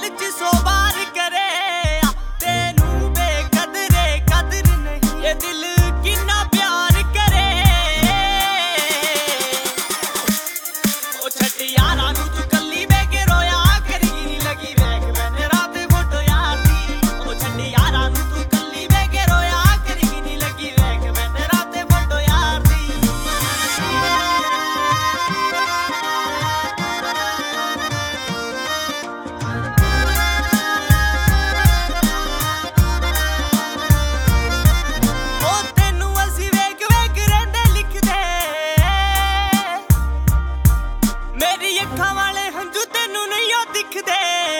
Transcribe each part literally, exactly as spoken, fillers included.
दिल च सौ बार करे तेनू बेकदरे कदर नहीं ये दिल किन्ना प्यार करे ओ छट यारा नू तू कल्ली बह के रोया करी नी लगी वेख मैंने रात फोटो यार दी ओ छट यारा नू तू कल्ली बह के रोया करी नी लगी वेख मैंने रात फोटो यार दी ਅੱਖਾਂ ਵਾਲੇ ਹੰਝੂ ਤੈਨੂੰ ਨਹੀਂ ਉਹ ਦਿਖਦੇ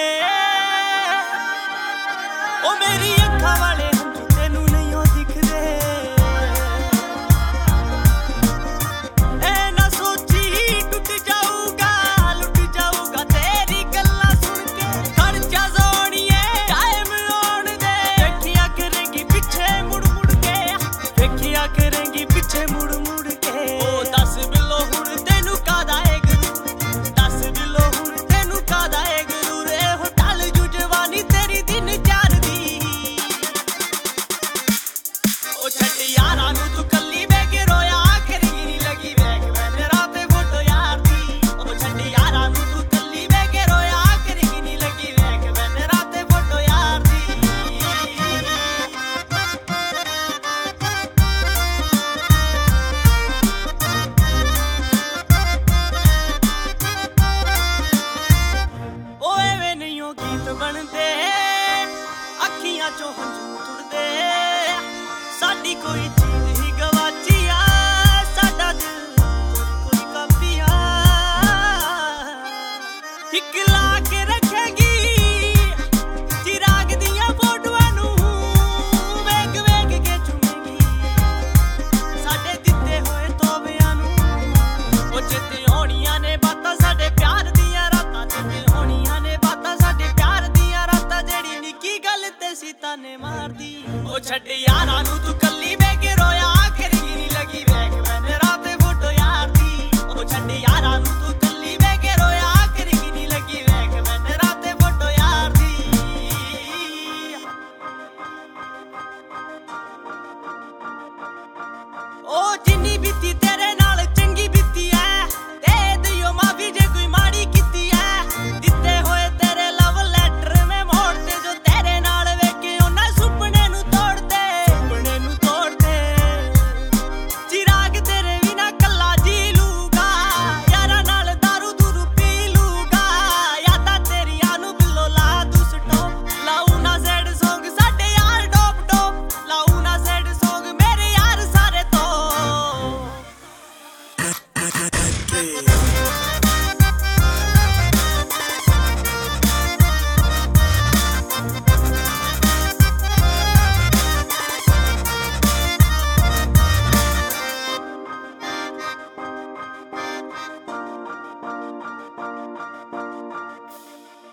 ਓ ਮੇਰੀ ਅੱਖਾਂ ਵਾਲੇ ਹੰਝੂ ਤੈਨੂੰ ਨਹੀਂ ਉਹ ਦਿਖਦੇ ਐ ਨਾ ਸੋਚੀ ਟੁੱਟ ਜਾਊਗਾ ਲੁੱਟ ਜਾਊਗਾ ਤੇਰੀ ਗੱਲਾਂ ਸੁਣ ਕੇ ਖਰਚਾ ਜ਼ੋਣੀਏ ਟਾਈਮ ਆਉਣ ਦੇ ਵੇਖਿਆ ਕਰੇਂਗੀ ਪਿੱਛੇ ਮੁੜ ਮੁੜ ਕੇ ਵੇਖਿਆ ਕਰੇਂਗੀ ਪਿੱਛੇ ਮੁੜ ਮੁੜ ਕੇ ਓ ਦੱਸ ਬਿੱਲੋ ਹੁਣ ਤੈਨੂੰ ਕਾਹਦਾ ਏ यारा नू तू कल्ली बह के रोया करी नी लगी वेख मैंने रात फोटो यार दी ओ छट यारा नू तू कल्ली बह के रोया करी नी लगी वेख मैंने रात फोटो यार दी ओ एवें नहीं ओ गीत बनदे अखियां चों हंझू तुरदे साडी कोई चीज ही गवाची आ साडा दिल कोई कोई कापिया एक ला के रखेगी चिराग दियां फोटोआं नू वेख वेख के चुमेगी साडे दिते होए तोबियां नू ओ चेते होणियां ने बातां साडे प्यार दियां रातां चेते होणियां ने बातां साडे प्यार दियां रातां जेड़ी निक्की गल ते सी ताने मारदी ओ छड्ड यारा नू तू